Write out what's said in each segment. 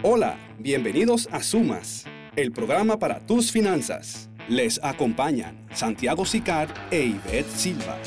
Hola, bienvenidos a Sumas, el programa para tus finanzas. Les acompañan Santiago Sicar e Ivette Silva.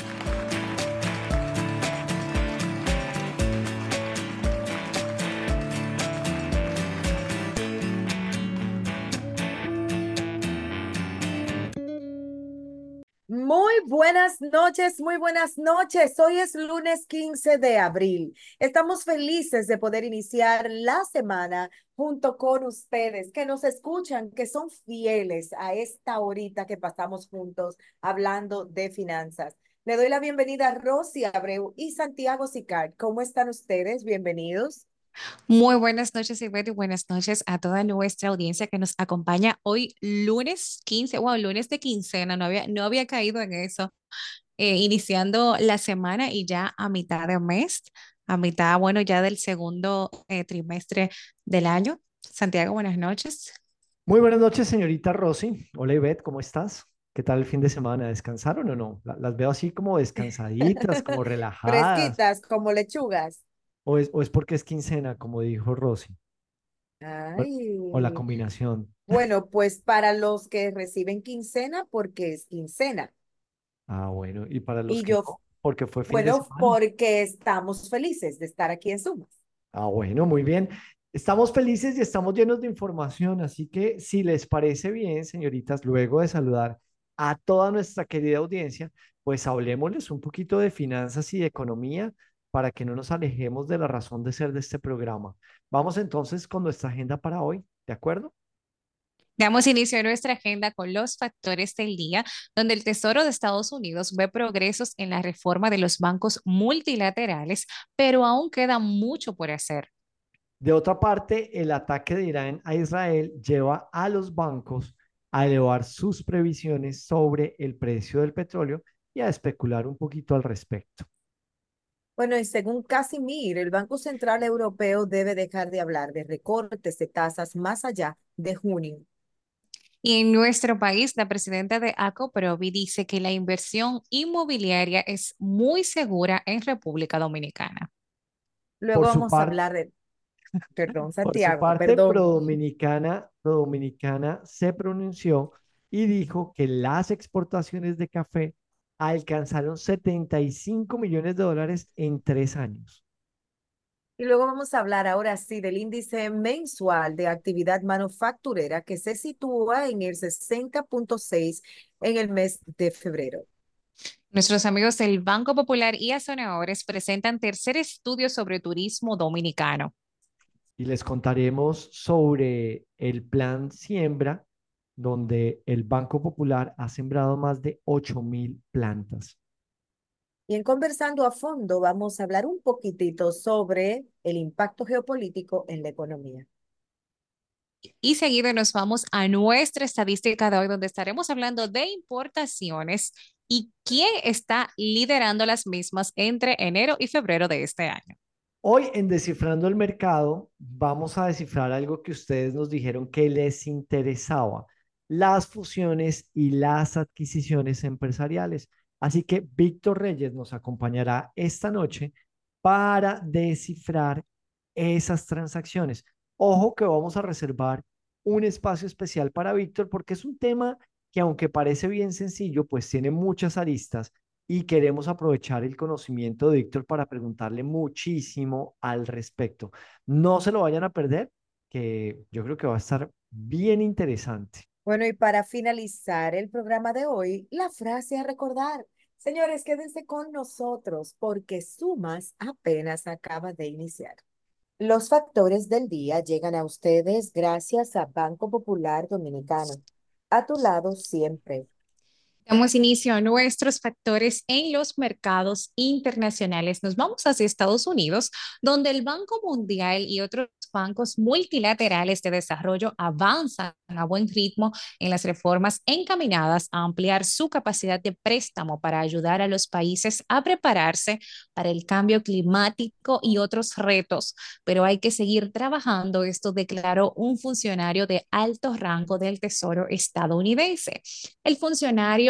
Muy buenas noches, muy buenas noches. Hoy es lunes 15 de abril. Estamos felices de poder iniciar la semana junto con ustedes que nos escuchan, que son fieles a esta horita que pasamos juntos hablando de finanzas. Le doy la bienvenida a Rosy Abreu y Santiago Sicard. ¿Cómo están ustedes? Bienvenidos. Muy buenas noches, Ivette, y buenas noches a toda nuestra audiencia que nos acompaña hoy, lunes 15, wow, lunes de quincena, no había caído en eso, iniciando la semana y ya a mitad de mes, a mitad, bueno, ya del segundo trimestre del año. Santiago, buenas noches. Muy buenas noches, señorita Rosy. Hola, Ivette, ¿cómo estás? ¿Qué tal el fin de semana? ¿Descansaron o no? Las veo así como descansaditas, como relajadas. Fresquitas como lechugas. ¿O es porque es quincena, como dijo Rosy? ¿O la Ay. combinación? Bueno, pues para los que reciben quincena, porque es quincena. Ah, bueno. ¿Y para los Y que yo, no? Porque fue fin de bueno, semana. porque estamos felices de estar aquí en Sumas. Ah, bueno, muy bien. Estamos felices y estamos llenos de información, así que si les parece bien, señoritas, luego de saludar a toda nuestra querida audiencia, pues hablemosles un poquito de finanzas y de economía para que no nos alejemos de la razón de ser de este programa. Vamos entonces con nuestra agenda para hoy, ¿de acuerdo? Damos inicio a nuestra agenda con los factores del día, donde el Tesoro de Estados Unidos ve progresos en la reforma de los bancos multilaterales, pero aún queda mucho por hacer. De otra parte, el ataque de Irán a Israel lleva a los bancos a elevar sus previsiones sobre el precio del petróleo y a especular un poquito al respecto. Bueno, y según Casimir, el Banco Central Europeo debe dejar de hablar de recortes de tasas más allá de junio. Y en nuestro país, la presidenta de ACOPROVI dice que la inversión inmobiliaria es muy segura en República Dominicana. Luego Por su vamos a parte, hablar de, perdón, Por su Santiago, parte, perdón. Prodominicana se pronunció y dijo que las exportaciones de café alcanzaron 75 millones de dólares en 3 años. Y luego vamos a hablar ahora sí del índice mensual de actividad manufacturera que se sitúa en el 60,6 en el mes de febrero. Nuestros amigos del Banco Popular y Azonadores presentan tercer estudio sobre turismo dominicano. Y les contaremos sobre el plan Siembra, donde el Banco Popular ha sembrado más de 8.000 plantas. Y en Conversando a Fondo vamos a hablar un poquitito sobre el impacto geopolítico en la economía. Y seguido nos vamos a nuestra estadística de hoy, donde estaremos hablando de importaciones y quién está liderando las mismas entre enero y febrero de este año. Hoy en Descifrando el Mercado vamos a descifrar algo que ustedes nos dijeron que les interesaba, las fusiones y las adquisiciones empresariales. Así que Víctor Reyes nos acompañará esta noche para descifrar esas transacciones. Ojo que vamos a reservar un espacio especial para Víctor porque es un tema que aunque parece bien sencillo, pues tiene muchas aristas y queremos aprovechar el conocimiento de Víctor para preguntarle muchísimo al respecto. No se lo vayan a perder, que yo creo que va a estar bien interesante. Bueno, y para finalizar el programa de hoy, la frase a recordar. Señores, quédense con nosotros porque Sumas apenas acaba de iniciar. Los factores del día llegan a ustedes gracias a Banco Popular Dominicano. A tu lado siempre. Damos inicio a nuestros factores en los mercados internacionales. Nos vamos hacia Estados Unidos, donde el Banco Mundial y otros bancos multilaterales de desarrollo avanzan a buen ritmo en las reformas encaminadas a ampliar su capacidad de préstamo para ayudar a los países a prepararse para el cambio climático y otros retos. Pero hay que seguir trabajando, esto declaró un funcionario de alto rango del Tesoro estadounidense. El funcionario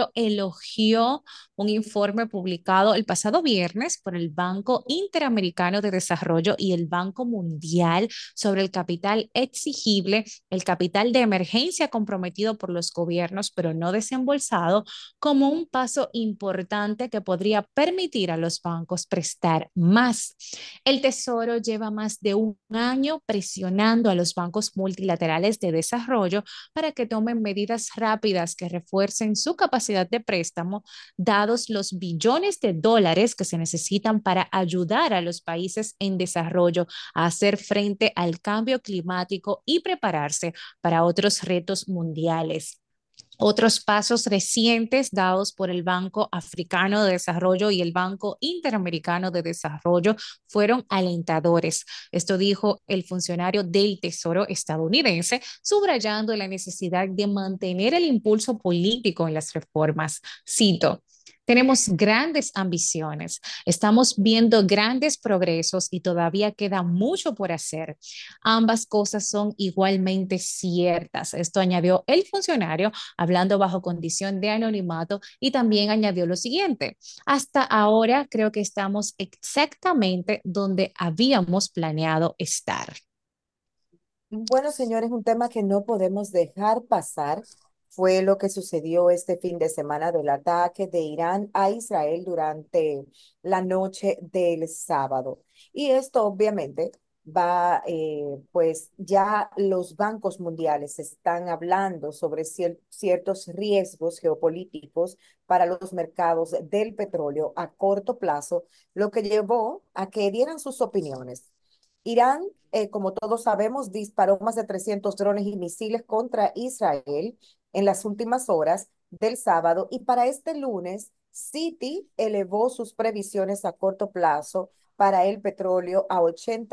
Tesoro elogió un informe publicado el pasado viernes por el Banco Interamericano de Desarrollo y el Banco Mundial sobre el capital exigible, el capital de emergencia comprometido por los gobiernos pero no desembolsado, como un paso importante que podría permitir a los bancos prestar más. El Tesoro lleva más de un año presionando a los bancos multilaterales de desarrollo para que tomen medidas rápidas que refuercen su capacidad de préstamo, dados los billones de dólares que se necesitan para ayudar a los países en desarrollo a hacer frente al cambio climático y prepararse para otros retos mundiales. Otros pasos recientes dados por el Banco Africano de Desarrollo y el Banco Interamericano de Desarrollo fueron alentadores. Esto dijo el funcionario del Tesoro estadounidense, subrayando la necesidad de mantener el impulso político en las reformas. Cito: tenemos grandes ambiciones, estamos viendo grandes progresos y todavía queda mucho por hacer. Ambas cosas son igualmente ciertas. Esto añadió el funcionario, hablando bajo condición de anonimato, y también añadió lo siguiente: hasta ahora creo que estamos exactamente donde habíamos planeado estar. Bueno, señores, un tema que no podemos dejar pasar fue lo que sucedió este fin de semana del ataque de Irán a Israel durante la noche del sábado. Y esto obviamente va, pues ya los bancos mundiales están hablando sobre ciertos riesgos geopolíticos para los mercados del petróleo a corto plazo, lo que llevó a que dieran sus opiniones. Irán, como todos sabemos, disparó más de 300 drones y misiles contra Israel en las últimas horas del sábado, y para este lunes, Citi elevó sus previsiones a corto plazo para el petróleo a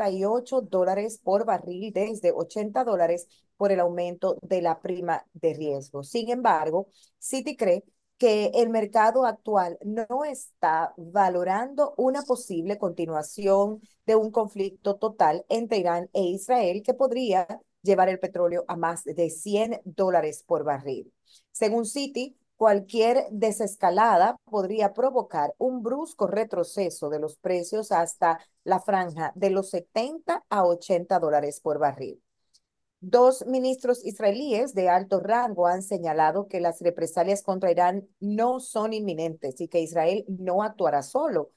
$88 por barril, desde $80 por el aumento de la prima de riesgo. Sin embargo, Citi cree que el mercado actual no está valorando una posible continuación de un conflicto total entre Irán e Israel que podría llevar el petróleo a más de $100 por barril. Según Citi, cualquier desescalada podría provocar un brusco retroceso de los precios hasta la franja de los $70 a $80 por barril. Dos ministros israelíes de alto rango han señalado que las represalias contra Irán no son inminentes y que Israel no actuará solo.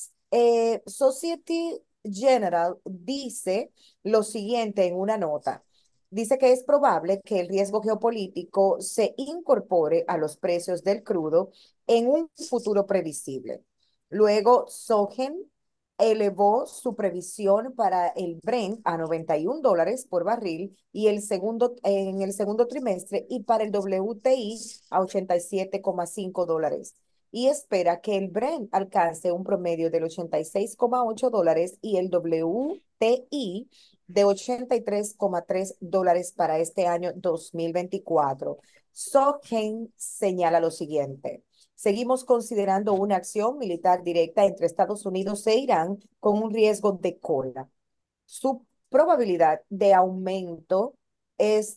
Society General dice lo siguiente en una nota. Dice que es probable que el riesgo geopolítico se incorpore a los precios del crudo en un futuro previsible. Luego, Sogen elevó su previsión para el Brent a $91 por barril y en el segundo trimestre, y para el WTI a $87,5, y espera que el Brent alcance un promedio del $86,8 y el WTI de $83,3 para este año 2024. Sogen señala lo siguiente: seguimos considerando una acción militar directa entre Estados Unidos e Irán con un riesgo de cola. Su probabilidad de aumento es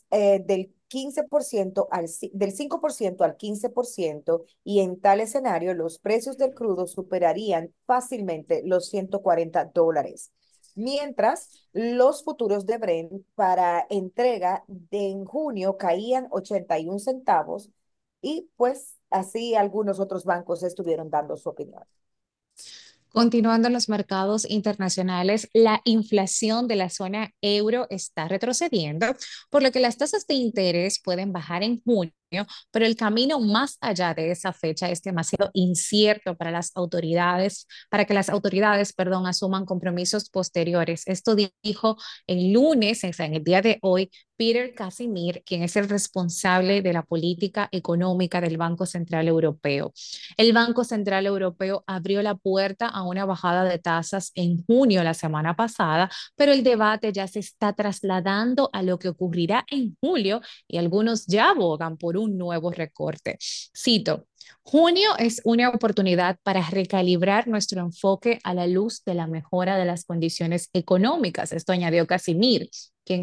del 5% al 15%, y en tal escenario los precios del crudo superarían fácilmente los $140. Mientras los futuros de Brent para entrega en junio caían 81 centavos, y pues así algunos otros bancos estuvieron dando su opinión. Continuando en los mercados internacionales, la inflación de la zona euro está retrocediendo, por lo que las tasas de interés pueden bajar en junio, pero el camino más allá de esa fecha es demasiado incierto para las autoridades, para que las autoridades, perdón, asuman compromisos posteriores. Esto dijo el lunes, o sea, en el día de hoy, Peter Casimir, quien es el responsable de la política económica del Banco Central Europeo. El Banco Central Europeo abrió la puerta a una bajada de tasas en junio, la semana pasada, pero el debate ya se está trasladando a lo que ocurrirá en julio, y algunos ya abogan por un nuevo recorte. Cito: junio es una oportunidad para recalibrar nuestro enfoque a la luz de la mejora de las condiciones económicas. Esto añadió Casimir, quien es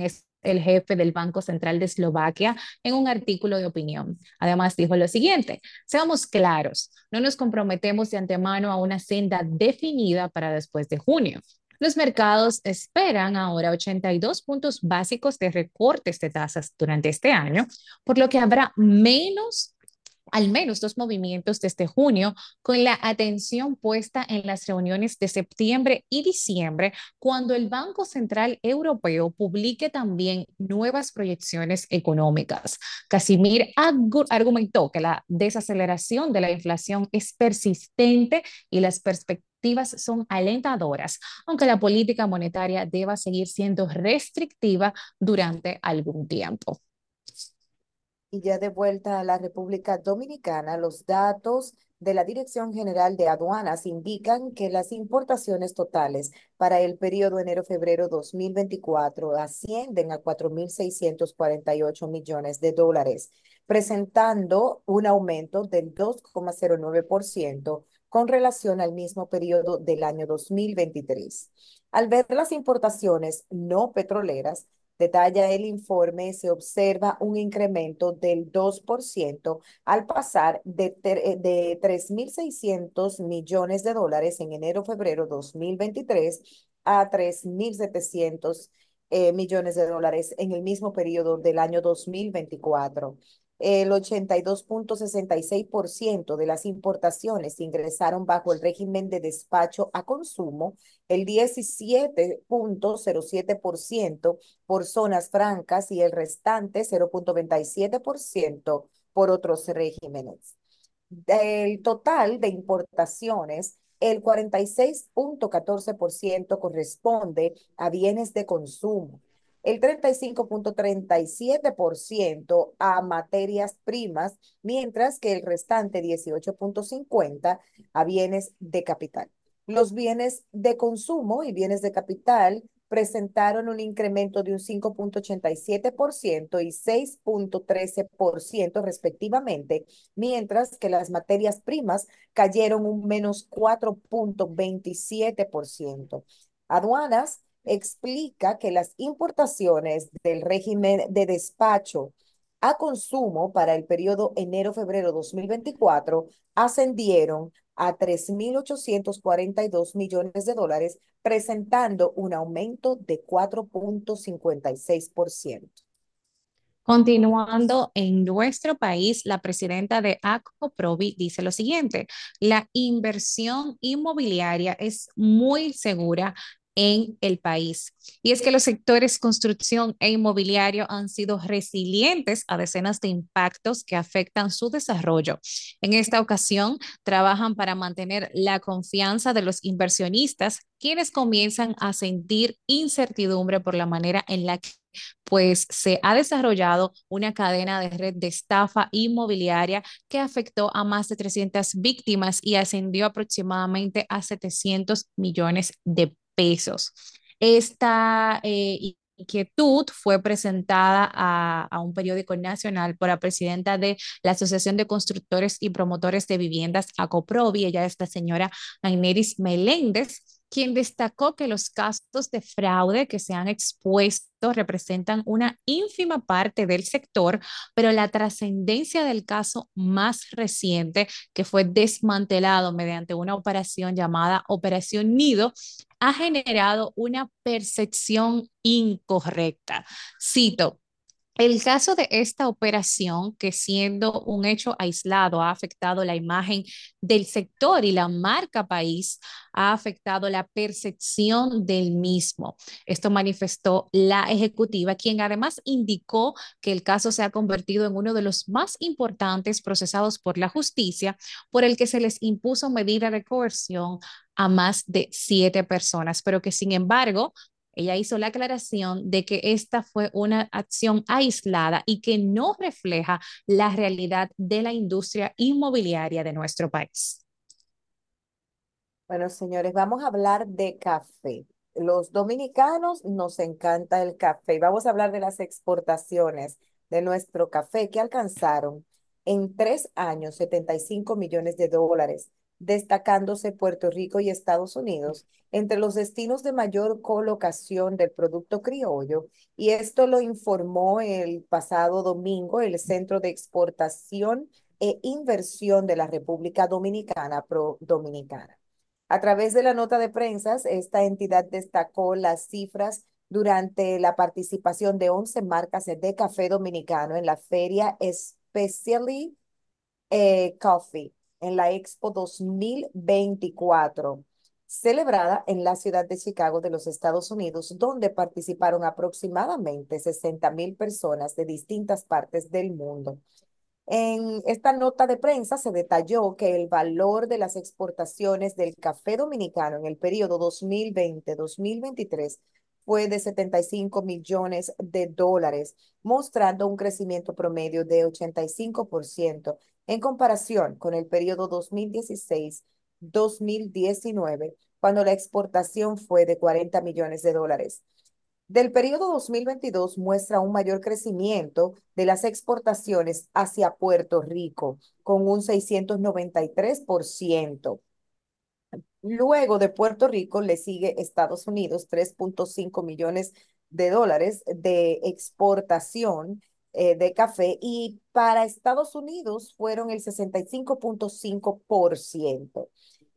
el jefe del Banco Central de Eslovaquia, en un artículo de opinión. Además, dijo lo siguiente: seamos claros, no nos comprometemos de antemano a una senda definida para después de junio. Los mercados esperan ahora 82 puntos básicos de recortes de tasas durante este año, por lo que habrá al menos dos movimientos desde junio, con la atención puesta en las reuniones de septiembre y diciembre, cuando el Banco Central Europeo publique también nuevas proyecciones económicas. Casimir argumentó que la desaceleración de la inflación es persistente y las perspectivas son alentadoras, aunque la política monetaria deba seguir siendo restrictiva durante algún tiempo. Y ya de vuelta a la República Dominicana, los datos de la Dirección General de Aduanas indican que las importaciones totales para el periodo enero-febrero 2024 ascienden a 4.648 millones de dólares, presentando un aumento del 2,09% con relación al mismo periodo del año 2023. Al ver las importaciones no petroleras, detalla el informe, se observa un incremento del 2% al pasar de 3.600 millones de dólares en enero-febrero 2023 a 3.700 millones de dólares en el mismo periodo del año 2024. El 82,66% de las importaciones ingresaron bajo el régimen de despacho a consumo, el 17,07% por zonas francas y el restante 0,97% por otros regímenes. Del total de importaciones, el 46,14% corresponde a bienes de consumo, el 35,37% a materias primas, mientras que el restante 18,50% a bienes de capital. Los bienes de consumo y bienes de capital presentaron un incremento de un 5,87% y 6,13% respectivamente, mientras que las materias primas cayeron un menos 4,27%. Aduanas explica que las importaciones del régimen de despacho a consumo para el periodo enero-febrero 2024 ascendieron a 3.842 millones de dólares, presentando un aumento de 4,56%. Continuando en nuestro país, la presidenta de ACOPROVI dice lo siguiente: la inversión inmobiliaria es muy segura en el país. Y es que los sectores construcción e inmobiliario han sido resilientes a decenas de impactos que afectan su desarrollo. En esta ocasión, trabajan para mantener la confianza de los inversionistas, quienes comienzan a sentir incertidumbre por la manera en la que pues se ha desarrollado una cadena de red de estafa inmobiliaria que afectó a más de 300 víctimas y ascendió aproximadamente a 700 millones de pesos. Esta inquietud fue presentada a un periódico nacional por la presidenta de la Asociación de Constructores y Promotores de Viviendas, ACOPROVI. Ella es la señora Aineris Meléndez, quien destacó que los casos de fraude que se han expuesto representan una ínfima parte del sector, pero la trascendencia del caso más reciente, que fue desmantelado mediante una operación llamada Operación Nido, ha generado una percepción incorrecta. Cito: el caso de esta operación, que siendo un hecho aislado ha afectado la imagen del sector y la marca país, ha afectado la percepción del mismo. Esto manifestó la ejecutiva, quien además indicó que el caso se ha convertido en uno de los más importantes procesados por la justicia, por el que se les impuso medida de coerción a más de 7 personas, pero que sin embargo ella hizo la aclaración de que esta fue una acción aislada y que no refleja la realidad de la industria inmobiliaria de nuestro país. Bueno, señores, vamos a hablar de café. Los dominicanos nos encanta el café. Vamos a hablar de las exportaciones de nuestro café que alcanzaron en 3 años 75 millones de dólares, destacándose Puerto Rico y Estados Unidos entre los destinos de mayor colocación del producto criollo, y esto lo informó el pasado domingo el Centro de Exportación e Inversión de la República Dominicana, Pro Dominicana. A través de la nota de prensa, esta entidad destacó las cifras durante la participación de 11 marcas de café dominicano en la feria Specially Coffee en la Expo 2024, celebrada en la ciudad de Chicago de los Estados Unidos, donde participaron aproximadamente 60,000 personas de distintas partes del mundo. En esta nota de prensa se detalló que el valor de las exportaciones del café dominicano en el periodo 2020-2023 fue de 75 millones de dólares, mostrando un crecimiento promedio de 85% en comparación con el periodo 2016-2019, cuando la exportación fue de 40 millones de dólares. Del periodo 2022 muestra un mayor crecimiento de las exportaciones hacia Puerto Rico, con un 693%. Luego de Puerto Rico le sigue Estados Unidos, 3,5 millones de dólares de exportación de café, y para Estados Unidos fueron el 65,5%.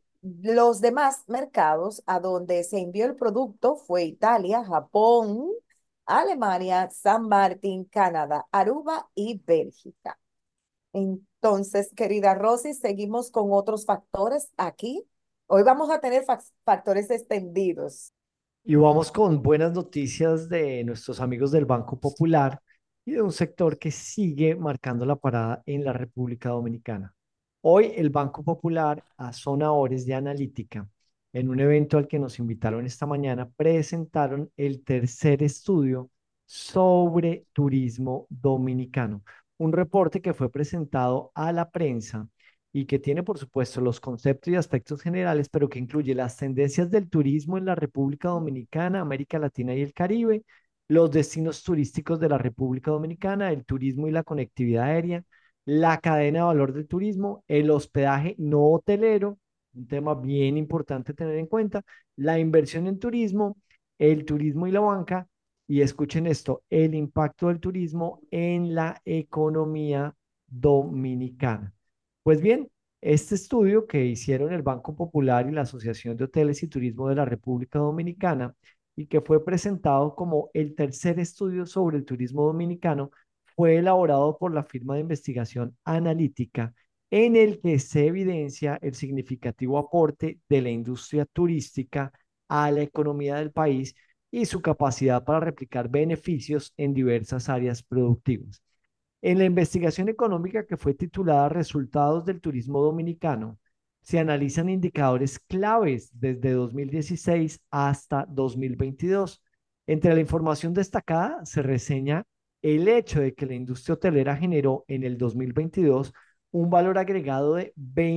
Los demás mercados a donde se envió el producto fue Italia, Japón, Alemania, San Martín, Canadá, Aruba y Bélgica. Entonces, querida Rosy, seguimos con otros factores aquí. Hoy vamos a tener factores extendidos. Y vamos con buenas noticias de nuestros amigos del Banco Popular y de un sector que sigue marcando la parada en la República Dominicana. Hoy el Banco Popular a Sonadores de Analítica, en un evento al que nos invitaron esta mañana, presentaron el tercer estudio sobre turismo dominicano, un reporte que fue presentado a la prensa y que tiene, por supuesto, los conceptos y aspectos generales, pero que incluye las tendencias del turismo en la República Dominicana, América Latina y el Caribe, los destinos turísticos de la República Dominicana, el turismo y la conectividad aérea, la cadena de valor del turismo, el hospedaje no hotelero, un tema bien importante tener en cuenta, la inversión en turismo, el turismo y la banca, y escuchen esto, el impacto del turismo en la economía dominicana. Pues bien, este estudio que hicieron el Banco Popular y la Asociación de Hoteles y Turismo de la República Dominicana y que fue presentado como el tercer estudio sobre el turismo dominicano, fue elaborado por la firma de investigación analítica, en el que se evidencia el significativo aporte de la industria turística a la economía del país y su capacidad para replicar beneficios en diversas áreas productivas. En la investigación económica que fue titulada Resultados del Turismo Dominicano, se analizan indicadores claves desde 2016 hasta 2022. Entre la información destacada se reseña el hecho de que la industria hotelera generó en el 2022 un valor agregado de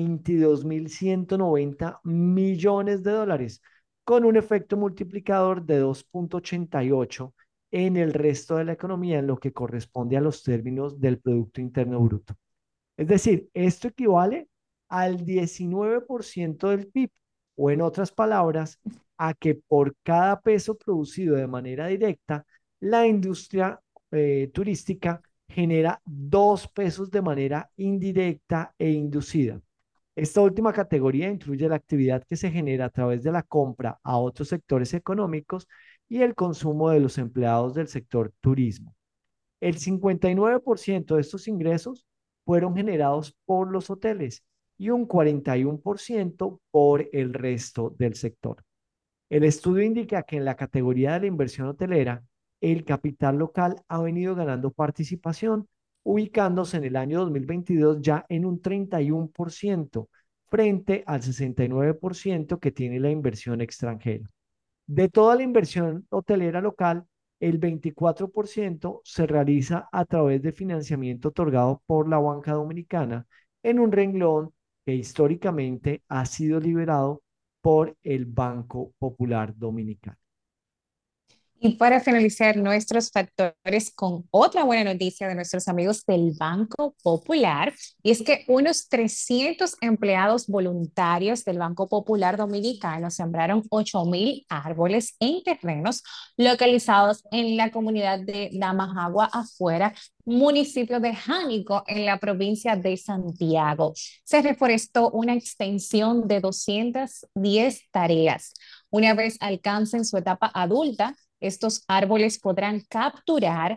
22.190 millones de dólares, con un efecto multiplicador de 2,88 en el resto de la economía en lo que corresponde a los términos del Producto Interno Bruto. Es decir, esto equivale al 19% del PIB, o en otras palabras, a que por cada peso producido de manera directa, la industria turística genera 2 pesos de manera indirecta e inducida. Esta última categoría incluye la actividad que se genera a través de la compra a otros sectores económicos y el consumo de los empleados del sector turismo. El 59% de estos ingresos fueron generados por los hoteles y un 41% por el resto del sector. El estudio indica que en la categoría de la inversión hotelera, el capital local ha venido ganando participación, ubicándose en el año 2022 ya en un 31% frente al 69% que tiene la inversión extranjera. De toda la inversión hotelera local, el 24% se realiza a través de financiamiento otorgado por la banca dominicana en un renglón que históricamente ha sido liberado por el Banco Popular Dominicano. Y para finalizar nuestros factores con otra buena noticia de nuestros amigos del Banco Popular, y es que unos 300 empleados voluntarios del Banco Popular Dominicano sembraron 8.000 árboles en terrenos localizados en la comunidad de Damajagua afuera, municipio de Jánico, en la provincia de Santiago. Se reforestó una extensión de 210 tareas. Una vez alcancen su etapa adulta, estos árboles podrán capturar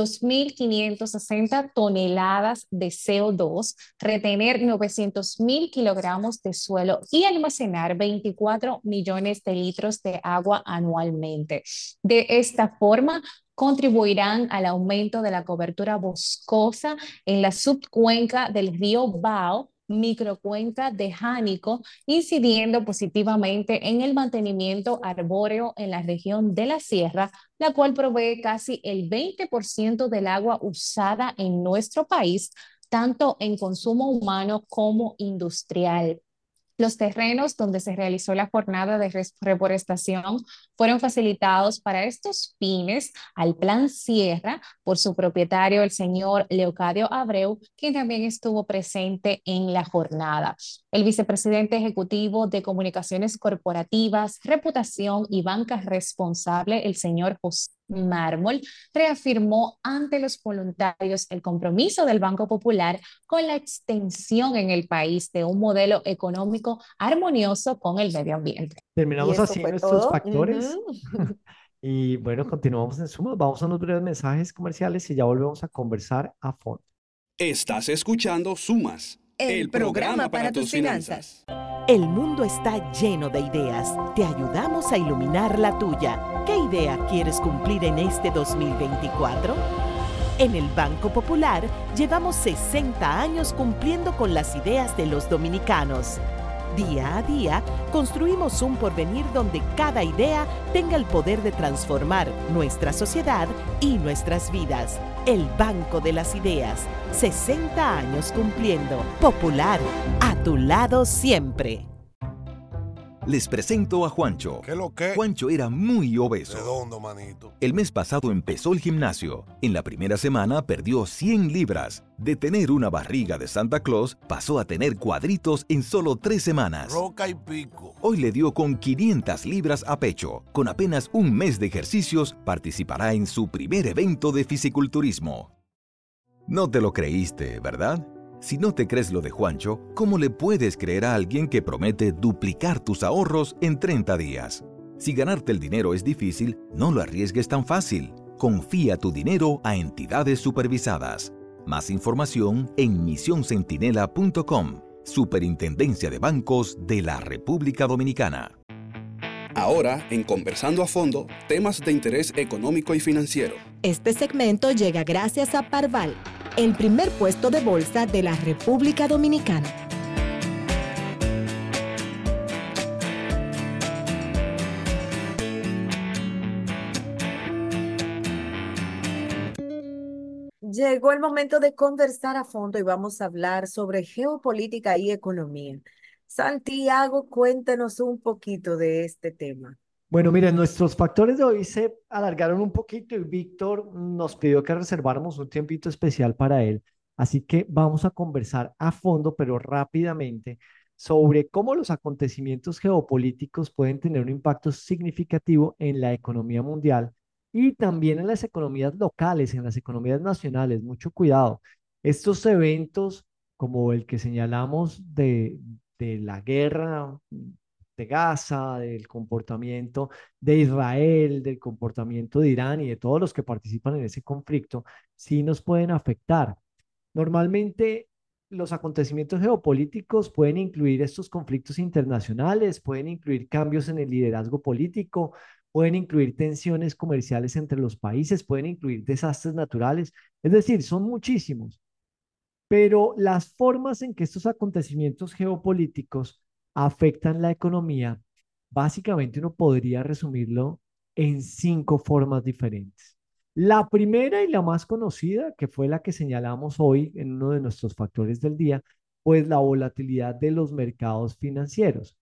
2.560 toneladas de CO2, retener 900.000 kilogramos de suelo y almacenar 24 millones de litros de agua anualmente. De esta forma, contribuirán al aumento de la cobertura boscosa en la subcuenca del río Bao, microcuenca de Jánico, incidiendo positivamente en el mantenimiento arbóreo en la región de la sierra, la cual provee casi el 20% del agua usada en nuestro país, tanto en consumo humano como industrial. Los terrenos donde se realizó la jornada de reforestación fueron facilitados para estos fines al Plan Sierra por su propietario, el señor Leocadio Abreu, quien también estuvo presente en la jornada. El vicepresidente ejecutivo de Comunicaciones Corporativas, Reputación y Banca Responsable, el señor José Mármol, reafirmó ante los voluntarios el compromiso del Banco Popular con la extensión en el país de un modelo económico armonioso con el medio ambiente. Y Terminamos eso así fue nuestros todo. factores. Y bueno, continuamos en Suma. Vamos a unos breves mensajes comerciales y ya volvemos a conversar a fondo. Estás escuchando Sumas, el programa para tus finanzas. El mundo está lleno de ideas. Te ayudamos a iluminar la tuya. ¿Qué idea quieres cumplir en este 2024? En el Banco Popular llevamos 60 años cumpliendo con las ideas de los dominicanos. Día a día, construimos un porvenir donde cada idea tenga el poder de transformar nuestra sociedad y nuestras vidas. El Banco de las Ideas, 60 años cumpliendo. Popular, a tu lado siempre. Les presento a Juancho. ¿Qué lo que? Juancho era muy obeso. Redondo, manito. El mes pasado empezó el gimnasio. En la primera semana perdió 100 libras. De tener una barriga de Santa Claus, pasó a tener cuadritos en solo 3 semanas. Roca y pico. Hoy le dio con 500 libras a pecho. Con apenas un mes de ejercicios, participará en su primer evento de fisiculturismo. No te lo creíste, ¿verdad? Si no te crees lo de Juancho, ¿cómo le puedes creer a alguien que promete duplicar tus ahorros en 30 días? Si ganarte el dinero es difícil, no lo arriesgues tan fácil. Confía tu dinero a entidades supervisadas. Más información en misioncentinela.com, Superintendencia de Bancos de la República Dominicana. Ahora, en Conversando a Fondo, temas de interés económico y financiero. Este segmento llega gracias a Parval, el primer puesto de bolsa de la República Dominicana. Llegó el momento de conversar a fondo y vamos a hablar sobre geopolítica y economía. Santiago, cuéntanos un poquito de este tema. Bueno, miren, nuestros factores de hoy se alargaron un poquito y Víctor nos pidió que reserváramos un tiempito especial para él. Así que vamos a conversar a fondo, pero rápidamente, sobre cómo los acontecimientos geopolíticos pueden tener un impacto significativo en la economía mundial y también en las economías locales, en las economías nacionales. Mucho cuidado. Estos eventos, como el que señalamos de la guerra de Gaza, del comportamiento de Israel, del comportamiento de Irán y de todos los que participan en ese conflicto, sí nos pueden afectar. Normalmente los acontecimientos geopolíticos pueden incluir estos conflictos internacionales, pueden incluir cambios en el liderazgo político, pueden incluir tensiones comerciales entre los países, pueden incluir desastres naturales, es decir, son muchísimos. Pero las formas en que estos acontecimientos geopolíticos afectan la economía, básicamente uno podría resumirlo en 5 formas diferentes. La primera y la más conocida, que fue la que señalamos hoy en uno de nuestros factores del día, pues la volatilidad de los mercados financieros.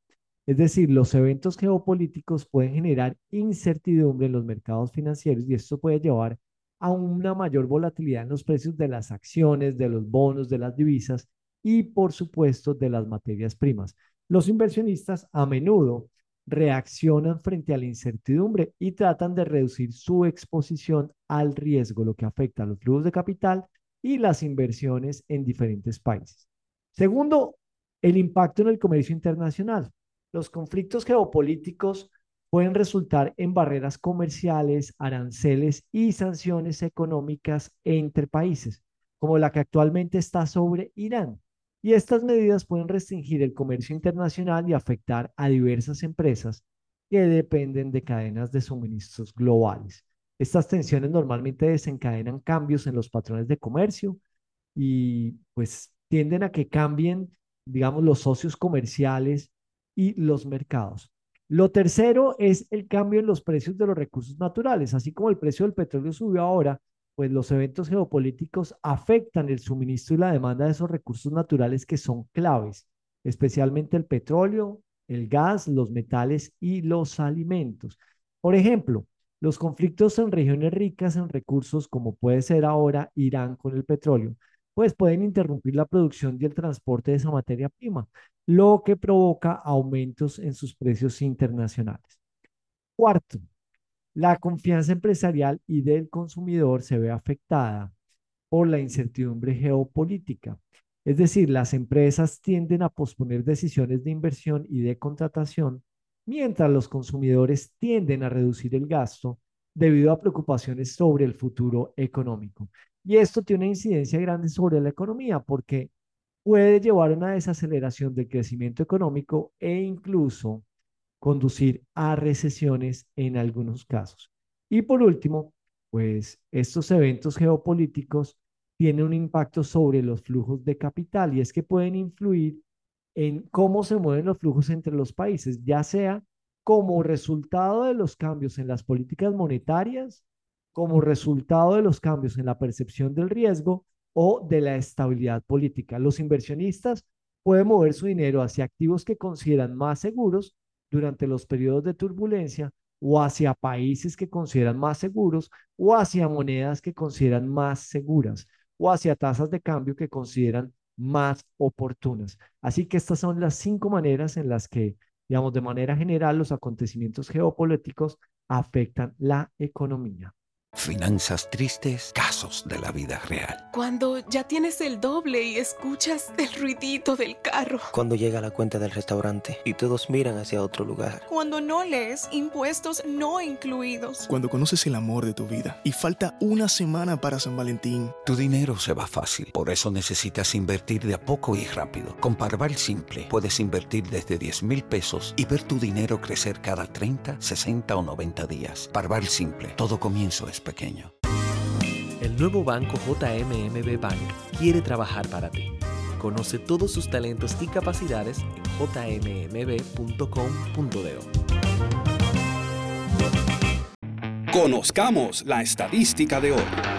Es decir, los eventos geopolíticos pueden generar incertidumbre en los mercados financieros y esto puede llevar a una mayor volatilidad en los precios de las acciones, de los bonos, de las divisas y, por supuesto, de las materias primas. Los inversionistas a menudo reaccionan frente a la incertidumbre y tratan de reducir su exposición al riesgo, lo que afecta a los flujos de capital y las inversiones en diferentes países. Segundo, el impacto en el comercio internacional. Los conflictos geopolíticos pueden resultar en barreras comerciales, aranceles y sanciones económicas entre países, como la que actualmente está sobre Irán. Y estas medidas pueden restringir el comercio internacional y afectar a diversas empresas que dependen de cadenas de suministros globales. Estas tensiones normalmente desencadenan cambios en los patrones de comercio y pues tienden a que cambien, digamos, los socios comerciales y los mercados. Lo tercero es el cambio en los precios de los recursos naturales. Así como el precio del petróleo subió ahora, pues los eventos geopolíticos afectan el suministro y la demanda de esos recursos naturales que son claves, especialmente el petróleo, el gas, los metales y los alimentos. Por ejemplo, los conflictos en regiones ricas en recursos, como puede ser ahora Irán con el petróleo, pues pueden interrumpir la producción y el transporte de esa materia prima, lo que provoca aumentos en sus precios internacionales. Cuarto, la confianza empresarial y del consumidor se ve afectada por la incertidumbre geopolítica. Es decir, las empresas tienden a posponer decisiones de inversión y de contratación, mientras los consumidores tienden a reducir el gasto debido a preocupaciones sobre el futuro económico. Y esto tiene una incidencia grande sobre la economía porque puede llevar a una desaceleración del crecimiento económico e incluso conducir a recesiones en algunos casos. Y por último, pues estos eventos geopolíticos tienen un impacto sobre los flujos de capital y es que pueden influir en cómo se mueven los flujos entre los países, ya sea como resultado de los cambios en las políticas monetarias, como resultado de los cambios en la percepción del riesgo o de la estabilidad política. Los inversionistas pueden mover su dinero hacia activos que consideran más seguros durante los periodos de turbulencia o hacia países que consideran más seguros o hacia monedas que consideran más seguras o hacia tasas de cambio que consideran más oportunas. Así que estas son las 5 maneras en las que, digamos, de manera general, los acontecimientos geopolíticos afectan la economía. Finanzas tristes, casos de la vida real. Cuando ya tienes el doble y escuchas el ruidito del carro. Cuando llega la cuenta del restaurante y todos miran hacia otro lugar. Cuando no lees impuestos no incluidos. Cuando conoces el amor de tu vida y falta una semana para San Valentín. Tu dinero se va fácil, por eso necesitas invertir de a poco y rápido. Con Parval Simple puedes invertir desde 10,000 pesos y ver tu dinero crecer cada 30, 60 o 90 días. Parval Simple, todo comienzo es pequeño. El nuevo banco JMMB Bank quiere trabajar para ti. Conoce todos sus talentos y capacidades en jmmb.com.do. Conozcamos la estadística de hoy.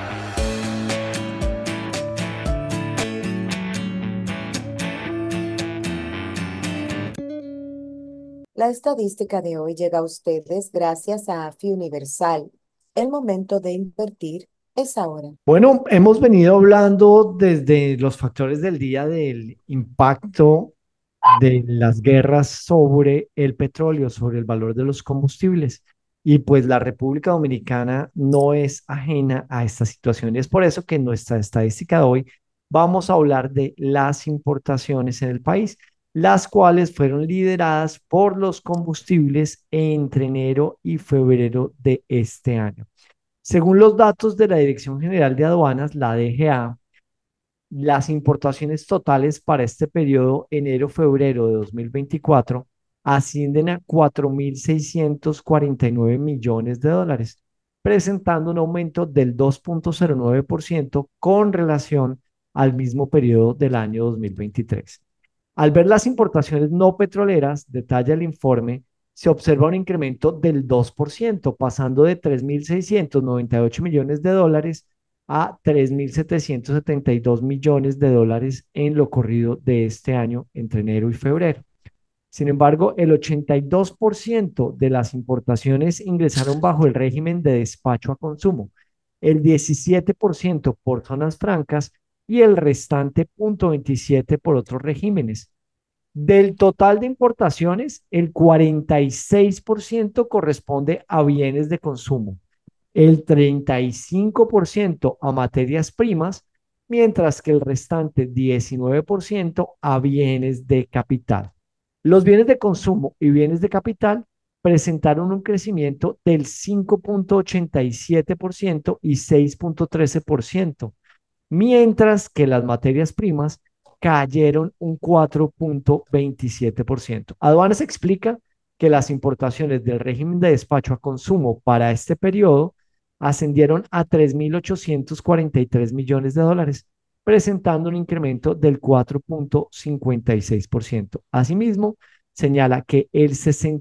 La estadística de hoy llega a ustedes gracias a AFI Universal. El momento de invertir es ahora. Bueno, hemos venido hablando desde los factores del día del impacto de las guerras sobre el petróleo, sobre el valor de los combustibles. Y pues la República Dominicana no es ajena a esta situación. Y es por eso que en nuestra estadística de hoy vamos a hablar de las importaciones en el país, las cuales fueron lideradas por los combustibles entre enero y febrero de este año. Según los datos de la Dirección General de Aduanas, la DGA, las importaciones totales para este periodo enero-febrero de 2024 ascienden a 4.649 millones de dólares, presentando un aumento del 2.09% con relación al mismo periodo del año 2023. Al ver las importaciones no petroleras, detalla el informe, se observa un incremento del 2%, pasando de 3.698 millones de dólares a 3.772 millones de dólares en lo corrido de este año entre enero y febrero. Sin embargo, el 82% de las importaciones ingresaron bajo el régimen de despacho a consumo, el 17% por zonas francas y el restante 0,27 por otros regímenes. Del total de importaciones, el 46% corresponde a bienes de consumo, el 35% a materias primas, mientras que el restante 19% a bienes de capital. Los bienes de consumo y bienes de capital presentaron un crecimiento del 5,87% y 6,13%, mientras que las materias primas cayeron un 4,27%. Aduanas explica que las importaciones del régimen de despacho a consumo para este periodo ascendieron a 3.843 millones de dólares, presentando un incremento del 4,56%. Asimismo, señala que el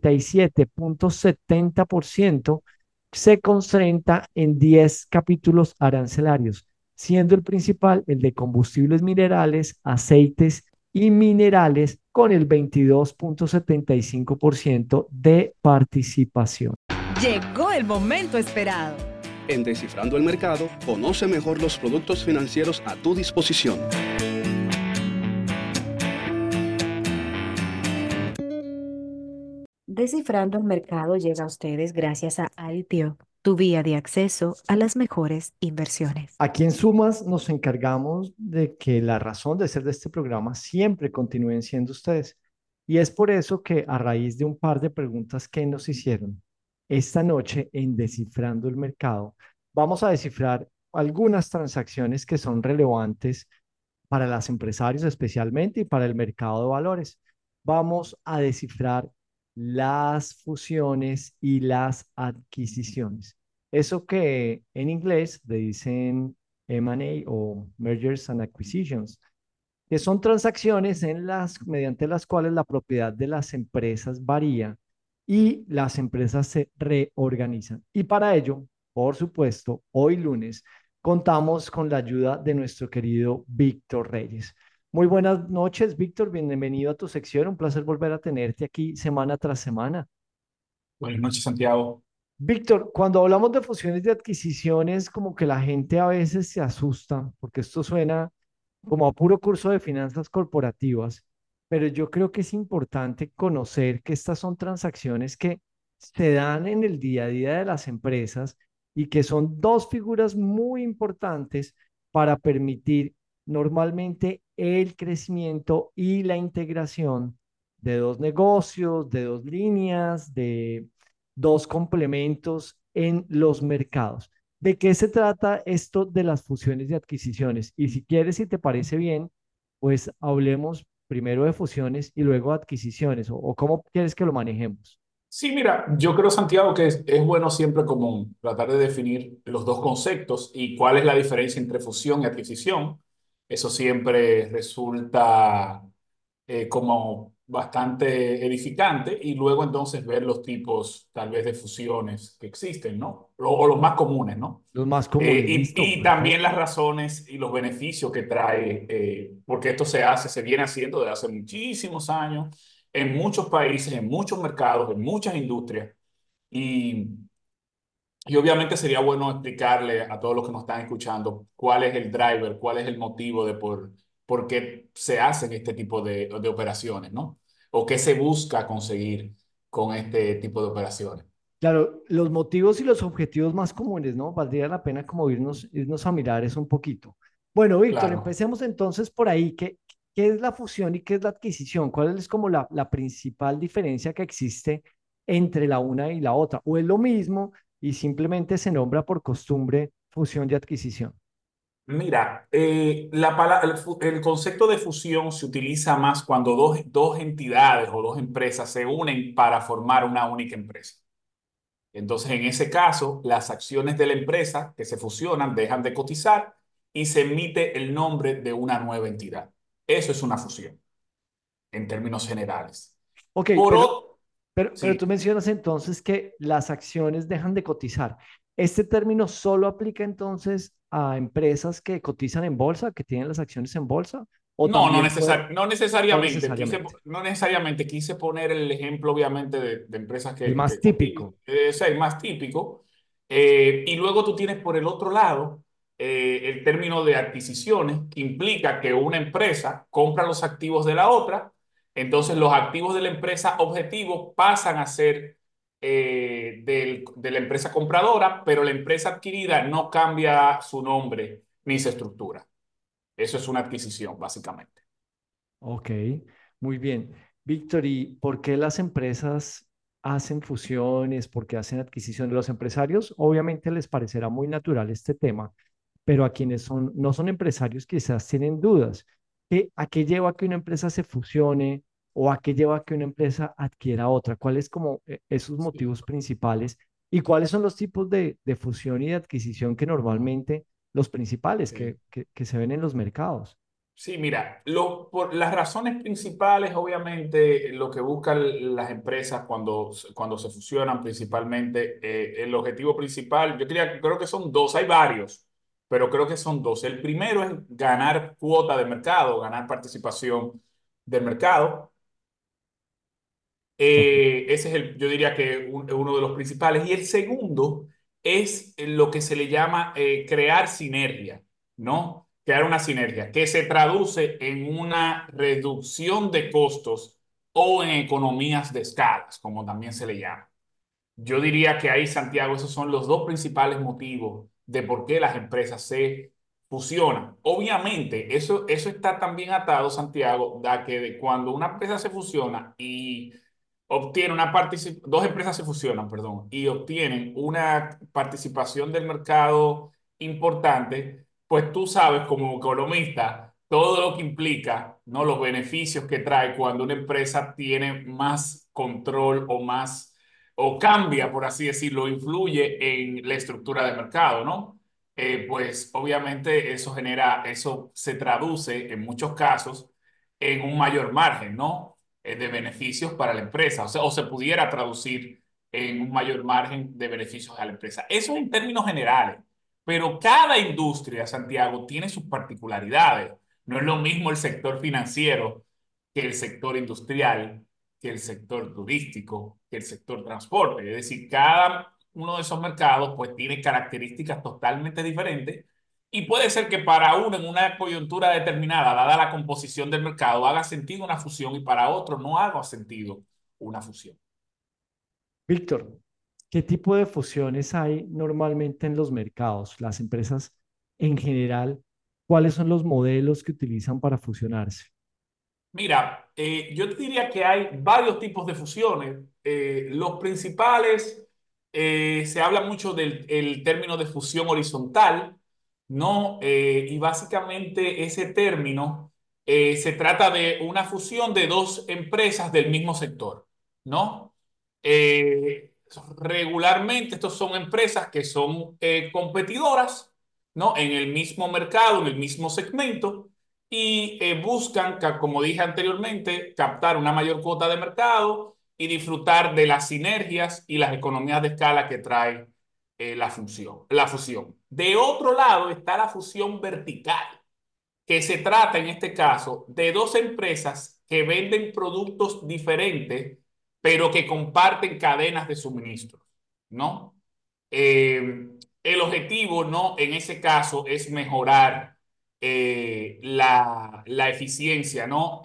67,70% se concentra en 10 capítulos arancelarios, siendo el principal el de combustibles minerales, aceites y minerales con el 22,75% de participación. Llegó el momento esperado. En Descifrando el Mercado, conoce mejor los productos financieros a tu disposición. Descifrando el Mercado llega a ustedes gracias a Altio, tu vía de acceso a las mejores inversiones. Aquí en Sumas nos encargamos de que la razón de ser de este programa siempre continúen siendo ustedes. Y es por eso que a raíz de un par de preguntas que nos hicieron esta noche en Descifrando el Mercado, vamos a descifrar algunas transacciones que son relevantes para los empresarios especialmente y para el mercado de valores. Vamos a descifrar las fusiones y las adquisiciones. Eso que en inglés le dicen M&A o Mergers and Acquisitions, que son transacciones mediante las cuales la propiedad de las empresas varía y las empresas se reorganizan. Y para ello, por supuesto, hoy lunes contamos con la ayuda de nuestro querido Víctor Reyes. Muy buenas noches, Víctor. Bienvenido a tu sección. Un placer volver a tenerte aquí semana tras semana. Buenas noches, Santiago. Víctor, cuando hablamos de fusiones y adquisiciones, como que la gente a veces se asusta, porque esto suena como a puro curso de finanzas corporativas, pero yo creo que es importante conocer que estas son transacciones que se dan en el día a día de las empresas y que son dos figuras muy importantes para permitir normalmente el crecimiento y la integración de dos negocios, de dos líneas, de dos complementos en los mercados. ¿De qué se trata esto de las fusiones y adquisiciones? Y si quieres, si te parece bien, pues hablemos primero de fusiones y luego de adquisiciones, o cómo quieres que lo manejemos. Sí, mira, yo creo, Santiago, que es bueno siempre como tratar de definir los dos conceptos y cuál es la diferencia entre fusión y adquisición. Eso siempre resulta como bastante edificante y luego entonces ver los tipos tal vez de fusiones que existen, ¿no? O los más comunes, ¿no? Los más comunes, listo. Y también las razones y los beneficios que trae, porque esto se viene haciendo desde hace muchísimos años en muchos países, en muchos mercados, en muchas industrias. Y, y obviamente sería bueno explicarle a todos los que nos están escuchando cuál es el driver, cuál es el motivo de por qué se hacen este tipo de operaciones, ¿no? O qué se busca conseguir con este tipo de operaciones. Claro, los motivos y los objetivos más comunes, ¿no? Valdría la pena como irnos a mirar eso un poquito. Bueno, Víctor, Claro. empecemos entonces por ahí. ¿Qué es la fusión y qué es la adquisición? ¿Cuál es como la principal diferencia que existe entre la una y la otra? ¿O es lo mismo y simplemente se nombra por costumbre fusión y adquisición? Mira, el concepto de fusión se utiliza más cuando dos entidades o dos empresas se unen para formar una única empresa. Entonces, en ese caso, las acciones de la empresa que se fusionan dejan de cotizar y se emite el nombre de una nueva entidad. Eso es una fusión, en términos generales. Ok, pero tú mencionas entonces que las acciones dejan de cotizar. ¿Este término solo aplica entonces a empresas que cotizan en bolsa, que tienen las acciones en bolsa? o No, también puede, no no necesariamente. necesariamente. No necesariamente. Quise poner el ejemplo, obviamente, de empresas El más que cotizan. típico. Es el más típico. Y luego tú tienes por el otro lado el término de adquisiciones, que implica que una empresa compra los activos de la otra. Entonces, los activos de la empresa objetivo pasan a ser de la empresa compradora, pero la empresa adquirida no cambia su nombre ni su estructura. Eso es una adquisición, básicamente. Ok, muy bien. Víctor, ¿y por qué las empresas hacen fusiones? ¿Por qué hacen adquisiciones? Los empresarios obviamente les parecerá muy natural este tema, pero a quienes no son empresarios quizás tienen dudas. ¿A qué lleva que una empresa se fusione o a qué lleva que una empresa adquiera otra? ¿Cuáles como esos motivos principales y cuáles son los tipos de fusión y de adquisición que normalmente los principales Sí. que se ven en los mercados? Sí, mira, por las razones principales, obviamente, lo que buscan las empresas cuando se fusionan principalmente, el objetivo principal, creo que son dos, hay varios, pero creo que son dos. El primero es ganar cuota de mercado, ganar participación del mercado. Ok. Ese es yo diría que uno de los principales. Y el segundo es lo que se le llama crear sinergia, ¿no? Crear una sinergia que se traduce en una reducción de costos o en economías de escalas, como también se le llama. Yo diría que ahí, Santiago, esos son los dos principales motivos de por qué las empresas se fusionan. Obviamente, eso está también atado, Santiago, da que cuando una empresa se fusiona y obtiene una participación, dos empresas se fusionan, perdón, y obtienen una participación del mercado importante, pues tú sabes como economista todo lo que implica, ¿no? Los beneficios que trae cuando una empresa tiene más control o más o cambia, por así decirlo, influye en la estructura de mercado, ¿no? Pues obviamente eso se traduce en muchos casos en un mayor margen, ¿no? De beneficios para la empresa, o se pudiera traducir en un mayor margen de beneficios a la empresa. Eso en términos generales, pero cada industria, Santiago, tiene sus particularidades. No es lo mismo el sector financiero que el sector industrial, que el sector turístico, que el sector transporte. Es decir, cada uno de esos mercados pues tiene características totalmente diferentes y puede ser que para uno en una coyuntura determinada, dada la composición del mercado, haga sentido una fusión y para otro no haga sentido una fusión. Víctor, ¿qué tipo de fusiones hay normalmente en los mercados? Las empresas en general, ¿cuáles son los modelos que utilizan para fusionarse? Mira, yo te diría que hay varios tipos de fusiones. Los principales, se habla mucho del el término de fusión horizontal, ¿no? Y básicamente ese término se trata de una fusión de dos empresas del mismo sector, ¿no? Eh, Regularmente estos son empresas que son competidoras, ¿no? En el mismo mercado, en el mismo segmento y buscan, como dije anteriormente, captar una mayor cuota de mercado y disfrutar de las sinergias y las economías de escala que trae la fusión. De otro lado está la fusión vertical, que se trata en este caso de dos empresas que venden productos diferentes, pero que comparten cadenas de suministro, ¿no? El objetivo, ¿no? En ese caso es mejorar la eficiencia, ¿no?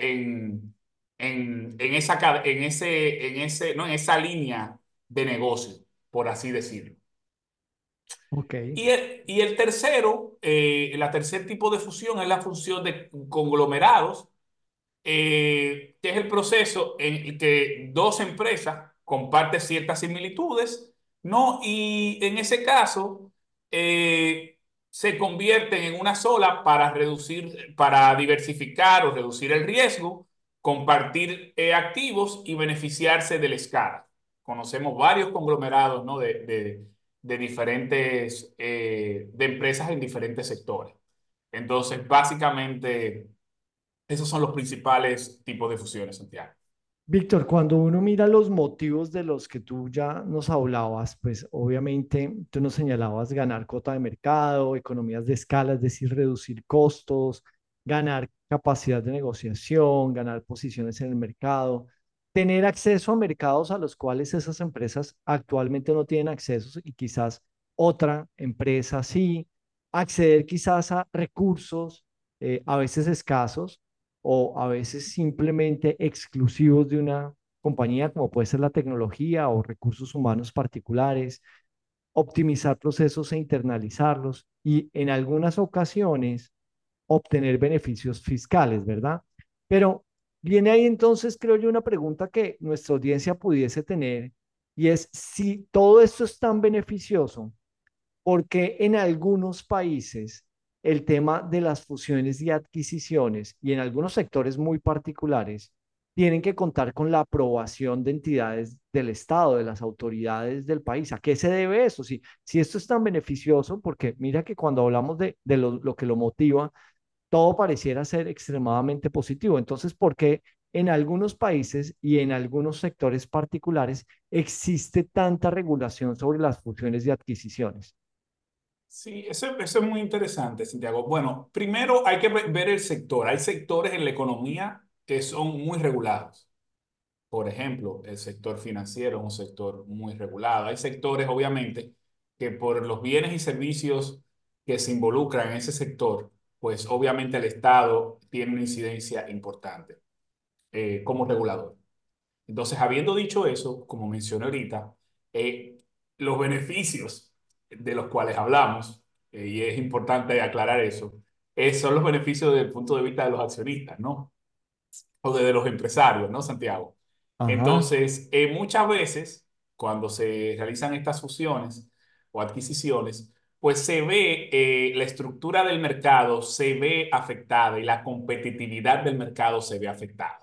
¿No? En esa línea de negocio, por así decirlo. Ok, Y el tercero, la tercer tipo de fusión es la fusión de conglomerados, que es el proceso en el que dos empresas comparten ciertas similitudes, ¿no? Y en ese caso se convierten en una sola para diversificar o reducir el riesgo, compartir activos y beneficiarse de la escala. Conocemos varios conglomerados, ¿no? De diferentes, de empresas en diferentes sectores. Entonces, básicamente esos son los principales tipos de fusiones, Santiago. Víctor, cuando uno mira los motivos de los que tú ya nos hablabas, pues obviamente tú nos señalabas ganar cuota de mercado, economías de escala, es decir, reducir costos, ganar capacidad de negociación, ganar posiciones en el mercado, tener acceso a mercados a los cuales esas empresas actualmente no tienen acceso y quizás otra empresa sí, acceder quizás a recursos a veces escasos o a veces simplemente exclusivos de una compañía, como puede ser la tecnología o recursos humanos particulares, optimizar procesos e internalizarlos y en algunas ocasiones obtener beneficios fiscales, ¿verdad? Pero viene ahí entonces, creo yo, una pregunta que nuestra audiencia pudiese tener y es si todo esto es tan beneficioso, porque en algunos países el tema de las fusiones y adquisiciones y en algunos sectores muy particulares tienen que contar con la aprobación de entidades del Estado, de las autoridades del país? ¿A qué se debe eso? Si esto es tan beneficioso, porque mira que cuando hablamos de lo que lo motiva, todo pareciera ser extremadamente positivo. Entonces, ¿por qué en algunos países y en algunos sectores particulares existe tanta regulación sobre las fusiones y adquisiciones? Sí, eso es muy interesante, Santiago. Bueno, primero hay que ver el sector. Hay sectores en la economía que son muy regulados. Por ejemplo, el sector financiero es un sector muy regulado. Hay sectores, obviamente, que por los bienes y servicios que se involucran en ese sector, pues obviamente el Estado tiene una incidencia importante como regulador. Entonces, habiendo dicho eso, como mencioné ahorita, los beneficios de los cuales hablamos, y es importante aclarar eso, son los beneficios desde el punto de vista de los accionistas, ¿no? O de los empresarios, ¿no, Santiago? Ajá. Entonces, muchas veces, cuando se realizan estas fusiones o adquisiciones, pues se ve la estructura del mercado se ve afectada y la competitividad del mercado se ve afectada.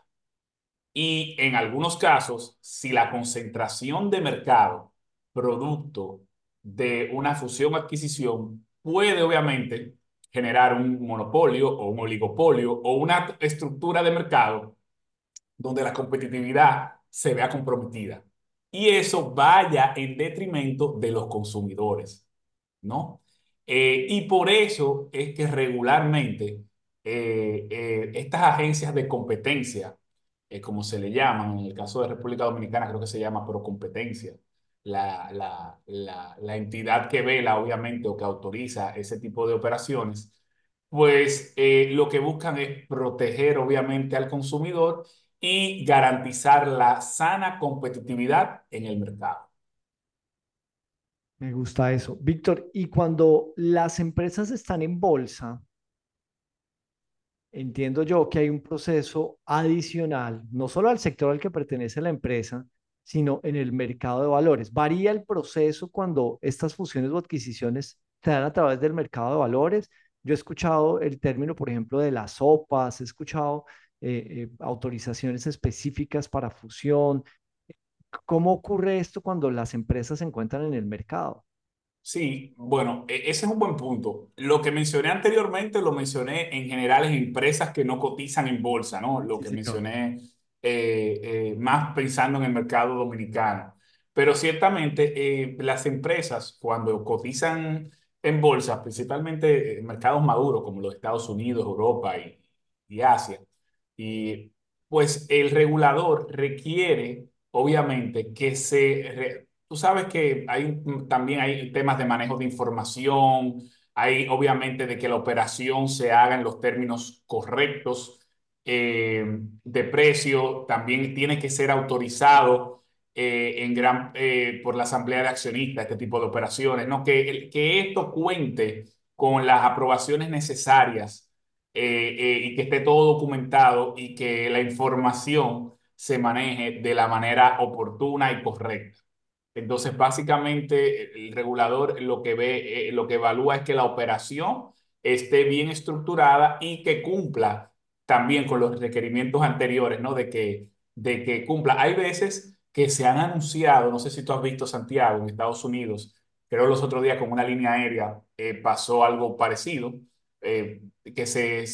Y en algunos casos, si la concentración de mercado producto de una fusión o adquisición puede obviamente generar un monopolio o un oligopolio o una estructura de mercado donde la competitividad se vea comprometida. Y eso vaya en detrimento de los consumidores, ¿no? Y por eso es que regularmente estas agencias de competencia, como se le llaman, en el caso de República Dominicana creo que se llama Procompetencia, la entidad que vela obviamente o que autoriza ese tipo de operaciones, pues lo que buscan es proteger obviamente al consumidor y garantizar la sana competitividad en el mercado. Me gusta eso. Víctor, y cuando las empresas están en bolsa, entiendo yo que hay un proceso adicional, no solo al sector al que pertenece la empresa, sino en el mercado de valores. ¿Varía el proceso cuando estas fusiones o adquisiciones se dan a través del mercado de valores? Yo he escuchado el término, por ejemplo, de las sopas, he escuchado autorizaciones específicas para fusión. ¿Cómo ocurre esto cuando las empresas se encuentran en el mercado? Sí, bueno, ese es un buen punto. Lo que mencioné anteriormente lo mencioné en general en empresas que no cotizan en bolsa, ¿no? Lo Sí, que señor. mencioné más pensando en el mercado dominicano. Pero ciertamente las empresas cuando cotizan en bolsa, principalmente en mercados maduros como los Estados Unidos, Europa y Asia, y pues el regulador requiere obviamente que tú sabes que también hay temas de manejo de información, hay obviamente de que la operación se haga en los términos correctos de precio, también tiene que ser autorizado por la asamblea de accionistas, este tipo de operaciones, ¿no? Que esto cuente con las aprobaciones necesarias y que esté todo documentado y que la información se maneje de la manera oportuna y correcta. Entonces, básicamente, el regulador lo que ve, lo que evalúa es que la operación esté bien estructurada y que cumpla también con los requerimientos anteriores, ¿no? De que cumpla. Hay veces que se han anunciado, no sé si tú has visto Santiago, en Estados Unidos, creo los otros días con una línea aérea pasó algo parecido, que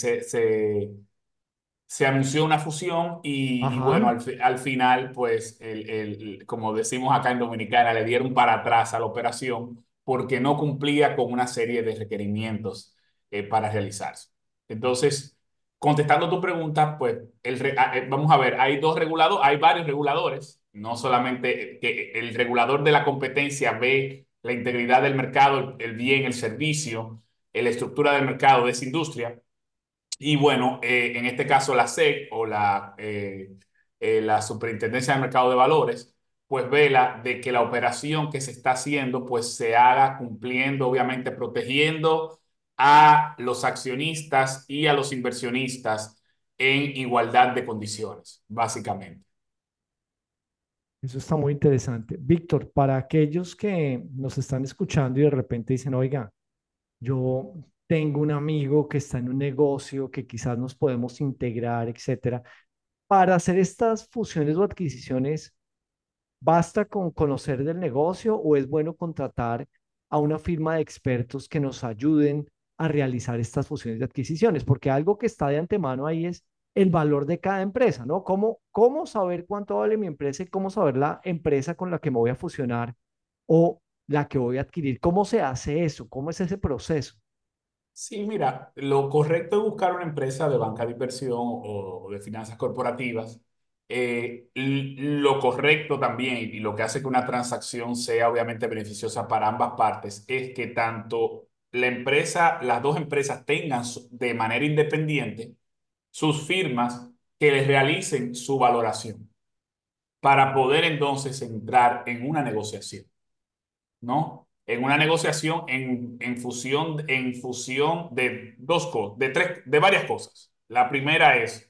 se anunció una fusión y bueno, Ajá. al final, pues, como decimos acá en Dominicana, le dieron para atrás a la operación porque no cumplía con una serie de requerimientos para realizarse. Entonces, contestando tu pregunta, pues vamos a ver, hay dos reguladores, hay varios reguladores, no solamente que el regulador de la competencia ve la integridad del mercado, el bien, el servicio, la estructura del mercado de esa industria. Y bueno, en este caso la SEC o la Superintendencia del Mercado de Valores, pues vela de que la operación que se está haciendo pues se haga cumpliendo, obviamente protegiendo a los accionistas y a los inversionistas en igualdad de condiciones, básicamente. Eso está muy interesante. Víctor, para aquellos que nos están escuchando y de repente dicen, oiga, yo tengo un amigo que está en un negocio que quizás nos podemos integrar, etcétera. Para hacer estas fusiones o adquisiciones, ¿basta con conocer del negocio o es bueno contratar a una firma de expertos que nos ayuden a realizar estas fusiones de adquisiciones? Porque algo que está de antemano ahí es el valor de cada empresa, ¿no? ¿Cómo saber cuánto vale mi empresa y cómo saber la empresa con la que me voy a fusionar o la que voy a adquirir? ¿Cómo se hace eso? ¿Cómo es ese proceso? Sí, mira, lo correcto es buscar una empresa de banca de inversión o de finanzas corporativas. Lo correcto también y lo que hace que una transacción sea obviamente beneficiosa para ambas partes es que tanto la empresa, las dos empresas tengan de manera independiente sus firmas que les realicen su valoración para poder entonces entrar en una negociación, ¿no? En una negociación en fusión de dos cosas, de varias cosas. La primera es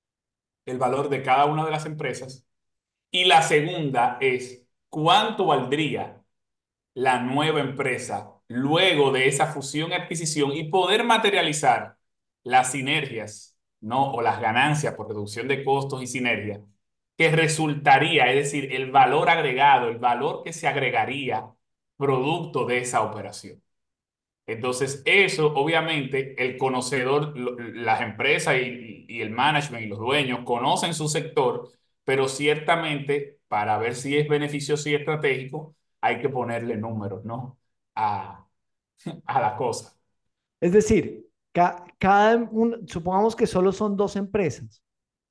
el valor de cada una de las empresas y la segunda es cuánto valdría la nueva empresa luego de esa fusión y adquisición y poder materializar las sinergias, ¿no? O las ganancias por reducción de costos y sinergias que resultaría, es decir, el valor agregado, el valor que se agregaría producto de esa operación. Entonces, eso obviamente el conocedor, las empresas y el management y los dueños conocen su sector, pero ciertamente para ver si es beneficioso y estratégico, hay que ponerle números, ¿no? A, a la cosa. Es decir, supongamos que solo son dos empresas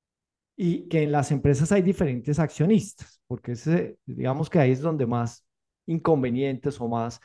y que en las empresas hay diferentes accionistas, porque digamos que ahí es donde más inconvenientes o más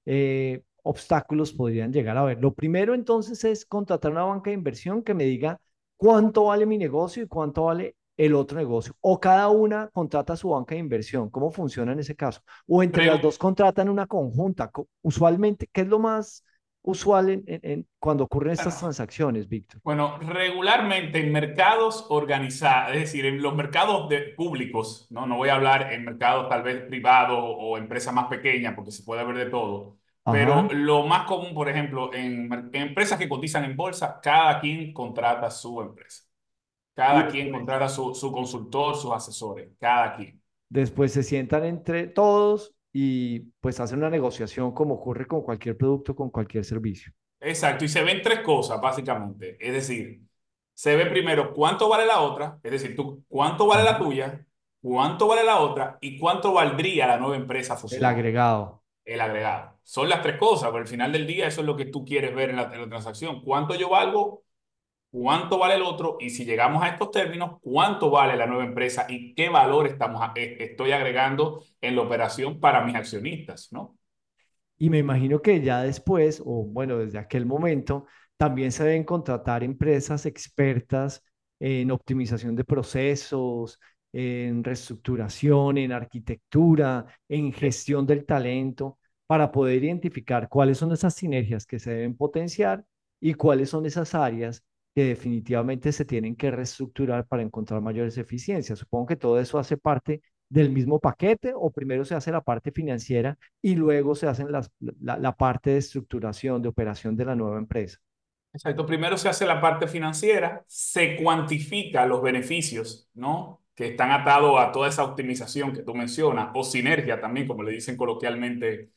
obstáculos podrían llegar a haber. Lo primero entonces es contratar una banca de inversión que me diga cuánto vale mi negocio y cuánto vale el otro negocio. O cada una contrata su banca de inversión. ¿Cómo funciona en ese caso? O entre las dos contratan una conjunta. Usualmente, ¿qué es lo más usual cuando ocurren estas transacciones, Víctor? Bueno, regularmente en mercados organizados, es decir, en los mercados públicos, ¿no? No voy a hablar en mercados tal vez privados o empresas más pequeñas, porque se puede ver de todo. Pero Ajá. lo más común, por ejemplo, en empresas que cotizan en bolsa, cada quien contrata su empresa. Y Cada quien después, contrata su consultor, sus asesores, cada quien. después se sientan entre todos y pues hacen una negociación como ocurre con cualquier producto, con cualquier servicio. Exacto, y se ven tres cosas, básicamente. Es decir, se ve primero cuánto vale la otra, es decir, cuánto vale la Ajá. tuya, cuánto vale la otra y cuánto valdría la nueva empresa El fusionada, agregado. el agregado. Son las tres cosas, pero al final del día eso es lo que tú quieres ver en la transacción. ¿Cuánto yo valgo? ¿Cuánto vale el otro? Y si llegamos a estos términos, ¿cuánto vale la nueva empresa y qué valor estoy agregando en la operación para mis accionistas, ¿no? Y me imagino que ya después, o bueno, desde aquel momento, también se deben contratar empresas expertas en optimización de procesos, en reestructuración, en arquitectura, en gestión del talento, para poder identificar cuáles son esas sinergias que se deben potenciar y cuáles son esas áreas que definitivamente se tienen que reestructurar para encontrar mayores eficiencias. Supongo que todo eso hace parte del mismo paquete o primero se hace la parte financiera y luego se hacen la parte de estructuración, de operación de la nueva empresa. Exacto. Primero se hace la parte financiera, se cuantifica los beneficios, ¿no? Que están atados a toda esa optimización que tú mencionas, o sinergia también, como le dicen coloquialmente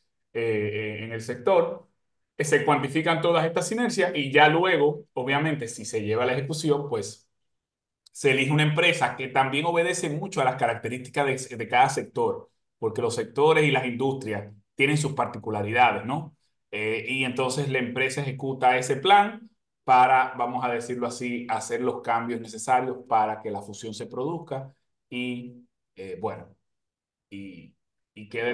en el sector. Se cuantifican todas estas sinergias y ya luego, obviamente, si se lleva a la ejecución, pues se elige una empresa que también obedece mucho a las características de cada sector, porque los sectores y las industrias tienen sus particularidades, ¿no? Y entonces la empresa ejecuta ese plan para, vamos a decirlo así, hacer los cambios necesarios para que la fusión se produzca y, bueno, y quede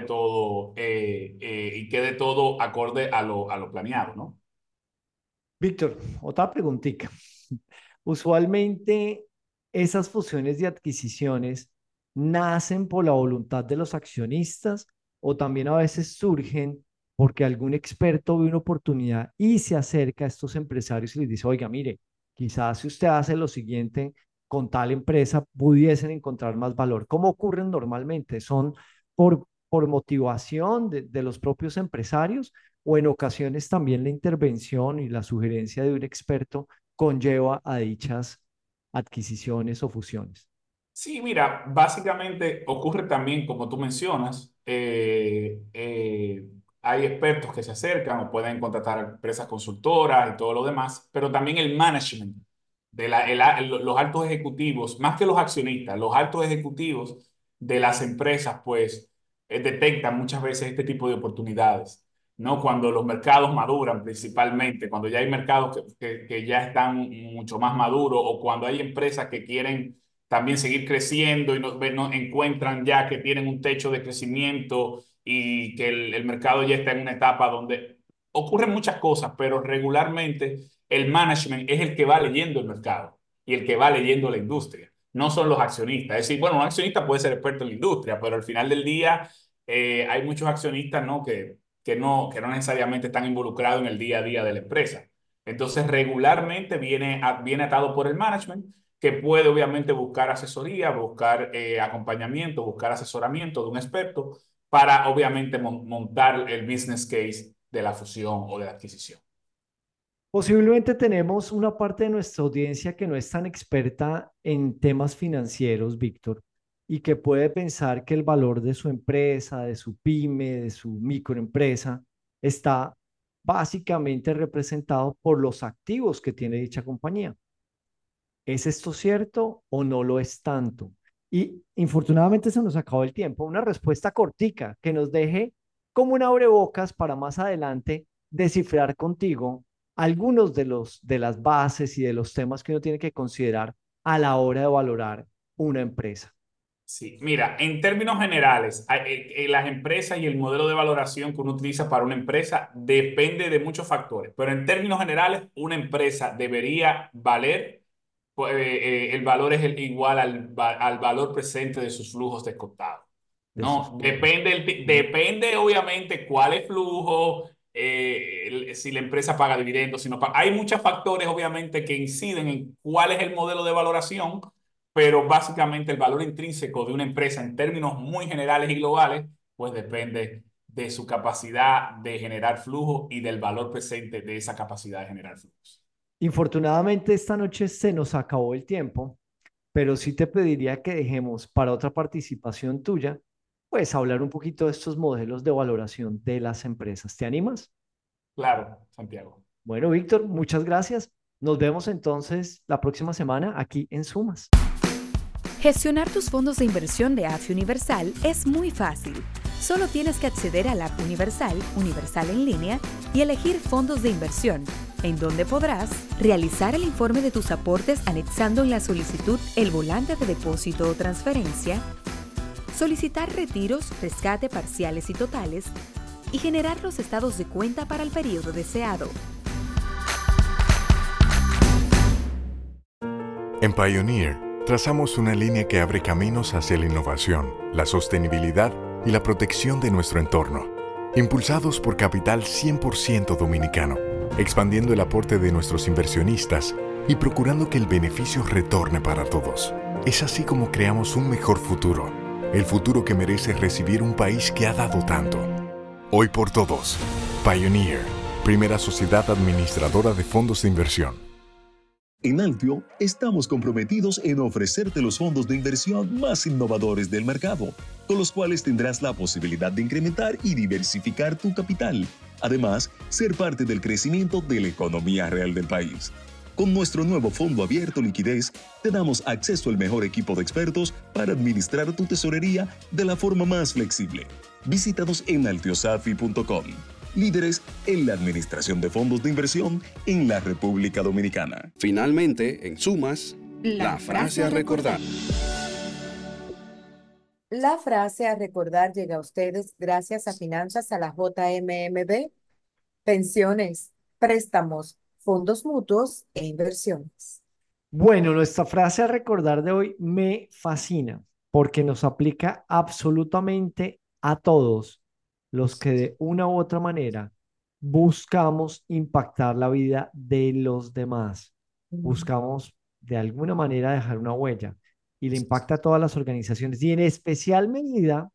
todo acorde a lo planeado, ¿no? Víctor, otra preguntita. Usualmente esas fusiones y adquisiciones nacen por la voluntad de los accionistas o también a veces surgen porque algún experto ve una oportunidad y se acerca a estos empresarios y les dice, oiga, mire, quizás si usted hace lo siguiente con tal empresa pudiesen encontrar más valor. ¿Cómo ocurren normalmente? ¿Son por motivación de los propios empresarios o en ocasiones también la intervención y la sugerencia de un experto conlleva a dichas adquisiciones o fusiones? Sí, mira, básicamente ocurre también, como tú mencionas, hay expertos que se acercan o pueden contratar a empresas consultoras y todo lo demás, pero también el management los altos ejecutivos, más que los accionistas, los altos ejecutivos de las empresas, pues detectan muchas veces este tipo de oportunidades, ¿no? Cuando los mercados maduran principalmente, cuando ya hay mercados que ya están mucho más maduros o cuando hay empresas que quieren también seguir creciendo y no encuentran ya que tienen un techo de crecimiento y que el mercado ya está en una etapa donde ocurren muchas cosas, pero regularmente el management es el que va leyendo el mercado y el que va leyendo la industria. No son los accionistas. Es decir, bueno, un accionista puede ser experto en la industria, pero al final del día hay muchos accionistas, ¿no? que no necesariamente están involucrados en el día a día de la empresa. Entonces, regularmente viene atado por el management, que puede obviamente buscar asesoría, buscar acompañamiento, buscar asesoramiento de un experto para obviamente montar el business case de la fusión o de la adquisición. Posiblemente tenemos una parte de nuestra audiencia que no es tan experta en temas financieros, Víctor, y que puede pensar que el valor de su empresa, de su pyme, de su microempresa, está básicamente representado por los activos que tiene dicha compañía. ¿Es esto cierto o no lo es tanto? Y infortunadamente se nos acabó el tiempo. Una respuesta cortica que nos deje como un abrebocas para más adelante descifrar contigo algunos de las bases y de los temas que uno tiene que considerar a la hora de valorar una empresa. Sí, mira, en términos generales, las empresas y el modelo de valoración que uno utiliza para una empresa depende de muchos factores, pero en términos generales, una empresa debería valer, el valor es igual al valor presente de sus flujos descontados, ¿no? Depende obviamente cuál es flujo, si la empresa paga dividendos, si no paga. Hay muchos factores obviamente que inciden en cuál es el modelo de valoración, pero básicamente el valor intrínseco de una empresa en términos muy generales y globales, pues depende de su capacidad de generar flujo y del valor presente de esa capacidad de generar flujos. Infortunadamente esta noche se nos acabó el tiempo, pero sí te pediría que dejemos para otra participación tuya, pues hablar un poquito de estos modelos de valoración de las empresas. ¿Te animas? Claro, Santiago. Bueno, Víctor, muchas gracias. Nos vemos entonces la próxima semana aquí en Sumas. Gestionar tus fondos de inversión de AFI Universal es muy fácil. Solo tienes que acceder a la app Universal, Universal en línea, y elegir fondos de inversión, en donde podrás realizar el informe de tus aportes anexando en la solicitud el volante de depósito o transferencia, solicitar retiros, rescate parciales y totales, y generar los estados de cuenta para el periodo deseado. En Pioneer, trazamos una línea que abre caminos hacia la innovación, la sostenibilidad y la protección de nuestro entorno, impulsados por capital 100% dominicano, expandiendo el aporte de nuestros inversionistas y procurando que el beneficio retorne para todos. Es así como creamos un mejor futuro, el futuro que merece recibir un país que ha dado tanto. Hoy por todos, Pioneer, primera sociedad administradora de fondos de inversión. En Altio, estamos comprometidos en ofrecerte los fondos de inversión más innovadores del mercado, con los cuales tendrás la posibilidad de incrementar y diversificar tu capital. Además, ser parte del crecimiento de la economía real del país. Con nuestro nuevo fondo abierto Liquidez, te damos acceso al mejor equipo de expertos para administrar tu tesorería de la forma más flexible. Visítanos en altiosafi.com. líderes en la administración de fondos de inversión en la República Dominicana. Finalmente, en sumas, la frase a recordar. La frase a recordar llega a ustedes gracias a Finanzas a la JMMB, pensiones, préstamos, fondos mutuos e inversiones. Bueno, nuestra frase a recordar de hoy me fascina porque nos aplica absolutamente a todos los que de una u otra manera buscamos impactar la vida de los demás. Buscamos de alguna manera dejar una huella y le impacta a todas las organizaciones y en especial medida,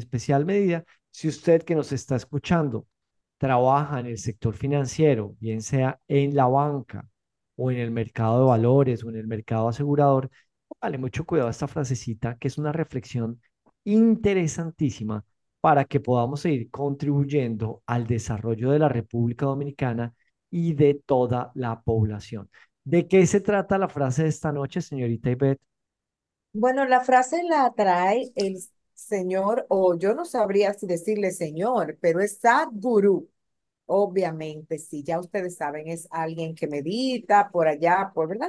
si usted que nos está escuchando trabaja en el sector financiero, bien sea en la banca o en el mercado de valores o en el mercado asegurador, vale mucho cuidado a esta frasecita que es una reflexión interesantísima para que podamos seguir contribuyendo al desarrollo de la República Dominicana y de toda la población. ¿De qué se trata la frase de esta noche, señorita Ivette? Bueno, la frase la trae el señor, o yo no sabría si decirle señor, pero es Sadhguru. Obviamente, sí, ya ustedes saben, es alguien que medita por allá, ¿verdad?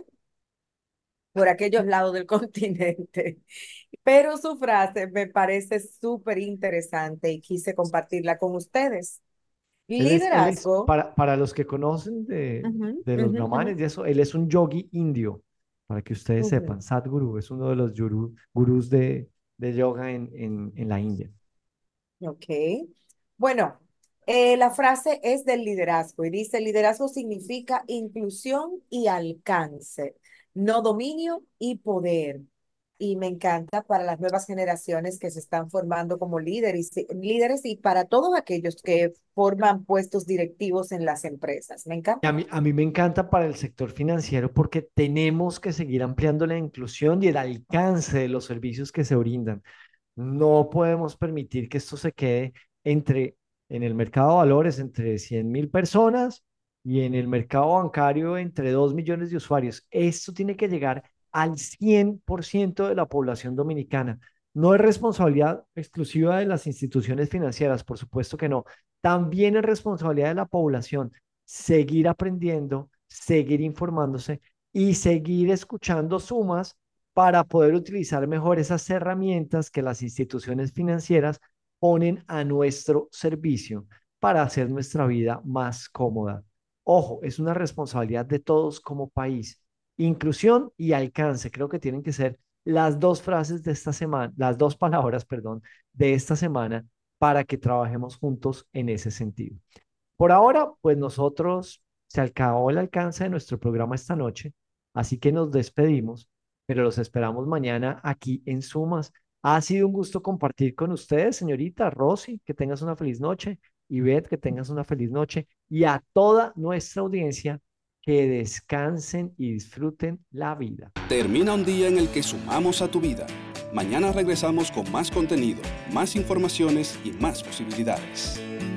Por aquellos lados del continente. Pero su frase me parece súper interesante y quise compartirla con ustedes. Liderazgo. Para los que conocen de los brahmanes y eso, él es un yogi indio, para que ustedes sepan. Sadhguru es uno de los gurús de yoga en la India. Ok. Bueno, la frase es del liderazgo y dice, liderazgo significa inclusión y alcance, no dominio y poder. Y me encanta para las nuevas generaciones que se están formando como líderes y para todos aquellos que forman puestos directivos en las empresas. Me encanta. A mí me encanta para el sector financiero porque tenemos que seguir ampliando la inclusión y el alcance de los servicios que se brindan. No podemos permitir que esto se quede en el mercado de valores entre 100,000 personas y en el mercado bancario entre 2 millones de usuarios. Esto tiene que llegar al 100% de la población dominicana. No es responsabilidad exclusiva de las instituciones financieras, por supuesto que no. También es responsabilidad de la población seguir aprendiendo, seguir informándose y seguir escuchando sumas para poder utilizar mejor esas herramientas que las instituciones financieras ponen a nuestro servicio para hacer nuestra vida más cómoda. Ojo, es una responsabilidad de todos como país. Inclusión y alcance, creo que tienen que ser las dos frases de esta semana, las dos palabras, perdón, de esta semana para que trabajemos juntos en ese sentido. Por ahora, pues nosotros se acabó el alcance de nuestro programa esta noche, así que nos despedimos, pero los esperamos mañana aquí en Sumas. Ha sido un gusto compartir con ustedes, señorita Rosy, que tengas una feliz noche, Ivette, que tengas una feliz noche, y a toda nuestra audiencia, que descansen y disfruten la vida. Termina un día en el que sumamos a tu vida. Mañana regresamos con más contenido, más informaciones y más posibilidades.